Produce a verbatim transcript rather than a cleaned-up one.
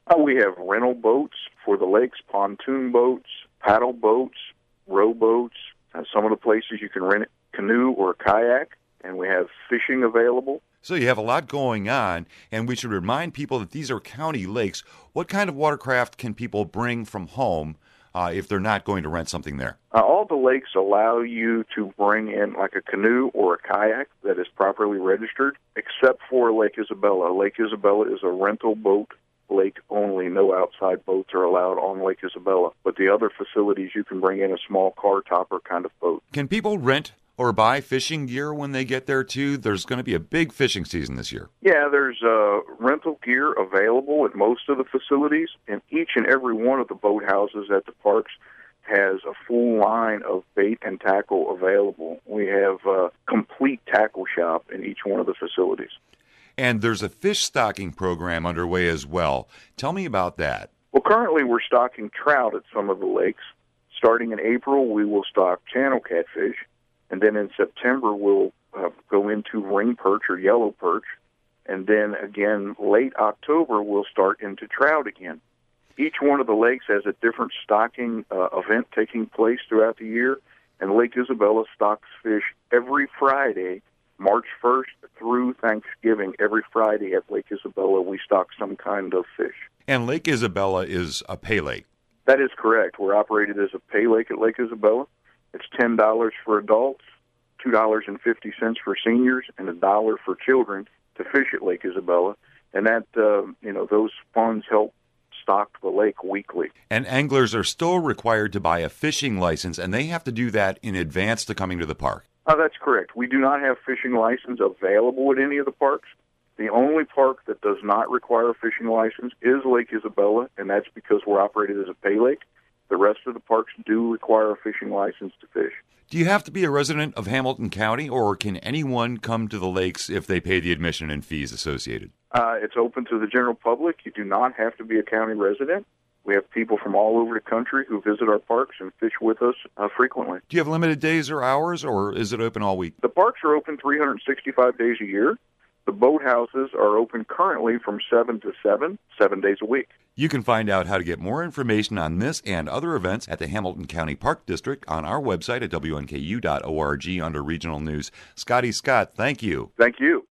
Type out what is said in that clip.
Uh, we have rental boats for the lakes, pontoon boats, paddle boats, rowboats. Uh, some of the places you can rent a canoe or a kayak, and we have fishing available. So you have a lot going on, and we should remind people that these are county lakes. What kind of watercraft can people bring from home uh, if they're not going to rent something there? Uh, all the lakes allow you to bring in like a canoe or a kayak that is properly registered, except for Lake Isabella. Lake Isabella is a rental boat lake only. No outside boats are allowed on Lake Isabella. But the other facilities, you can bring in a small car topper kind of boat. Can people rent or buy fishing gear when they get there, too? There's going to be a big fishing season this year. Yeah, there's uh, rental gear available at most of the facilities, and each and every one of the boathouses at the parks has a full line of bait and tackle available. We have a complete tackle shop in each one of the facilities. And there's a fish stocking program underway as well. Tell me about that. Well, currently we're stocking trout at some of the lakes. Starting in April, we will stock channel catfish. And then in September, we'll uh, go into ring perch or yellow perch. And then again, late October, we'll start into trout again. Each one of the lakes has a different stocking uh, event taking place throughout the year. And Lake Isabella stocks fish every Friday, March first through Thanksgiving. Every Friday at Lake Isabella, we stock some kind of fish. And Lake Isabella is a pay lake. That is correct. We're operated as a pay lake at Lake Isabella. It's ten dollars for adults, two dollars and fifty cents for seniors, and a dollar for children to fish at Lake Isabella. And that, uh, you know, those funds help stock the lake weekly. And anglers are still required to buy a fishing license, and they have to do that in advance to coming to the park. Uh, that's correct. We do not have fishing license available at any of the parks. The only park that does not require a fishing license is Lake Isabella, and that's because we're operated as a pay lake. The rest of the parks do require a fishing license to fish. Do you have to be a resident of Hamilton County, or can anyone come to the lakes if they pay the admission and fees associated? Uh, it's open to the general public. You do not have to be a county resident. We have people from all over the country who visit our parks and fish with us uh, frequently. Do you have limited days or hours, or is it open all week? The parks are open three hundred sixty-five days a year. The boathouses are open currently from seven to seven, seven days a week. You can find out how to get more information on this and other events at the Hamilton County Park District on our website at W N K U dot org under Regional News. Scotty Scott, thank you. Thank you.